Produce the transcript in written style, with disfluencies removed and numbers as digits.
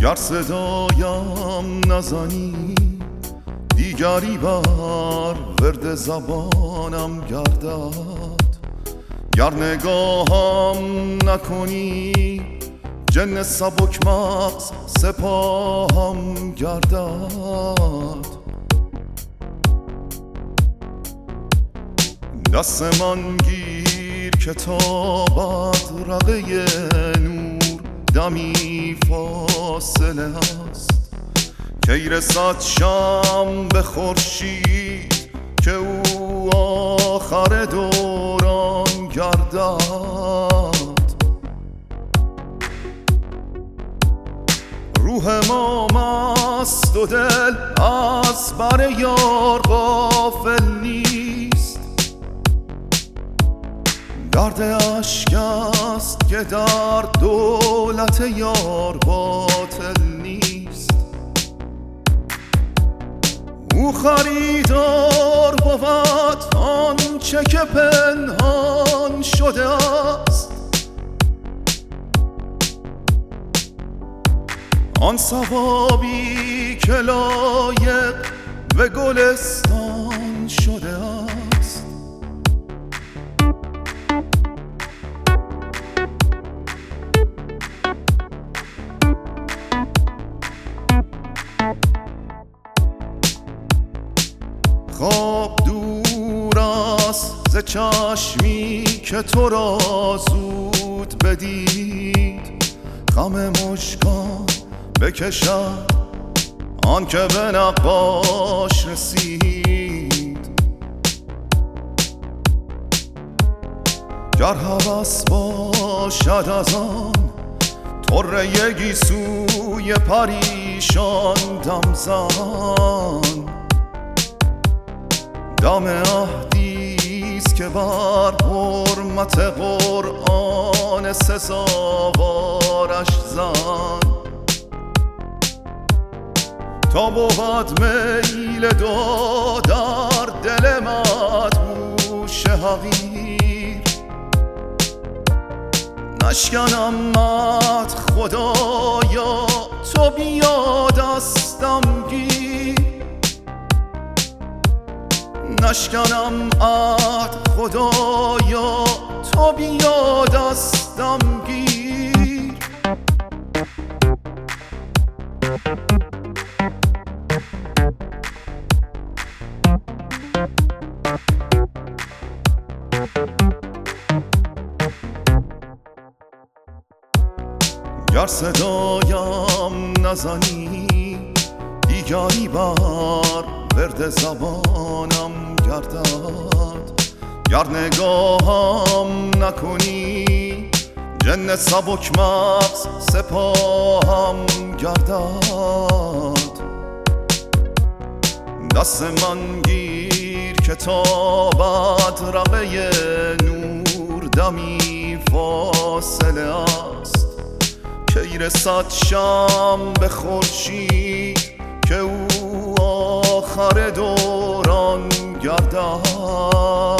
گر صدایم نزنی دیگری بر ورد زبانم گردد، گر نگاهم نکنی جن سبک مغز سپاهم گردد. دست من گیر که تا بدرقه نور دمی فاصله است، کی رسد شم به خورشید که او آخر دوران گردد. روح ما مست و دل از بر یار غافل نیست، درد اشک است که در دولت یار باطل نیست. او خریدار بود آنچه که پنهان شده است، آن ثوابی که لایق به گلستان شده است. خواب دور است ز چشمی که تو را زود بدید، غم مژگان بکشد آن که به نقاش رسید. گر هوس باشد از آن طره گیسوی پریشان دم زن، دم عهدیست که بر حرمت قرآن سزاوارش زن. تا بود میل دو در دل مدهوش حقیر، نشکنم مدح خدایا تو بیا دستم گیر، نشکنم عهد خدایا تو بیا دستم گیر. گر صدایم نزنی دیگری بر ورد زبانم گردد، گر نگاهم نکنی جن سبک مغز سپاهم گردد. دست من گیر که تا بدرقه نور دمی فاصله است، کی رسد شم به خورشید که او آخر دوران گردد.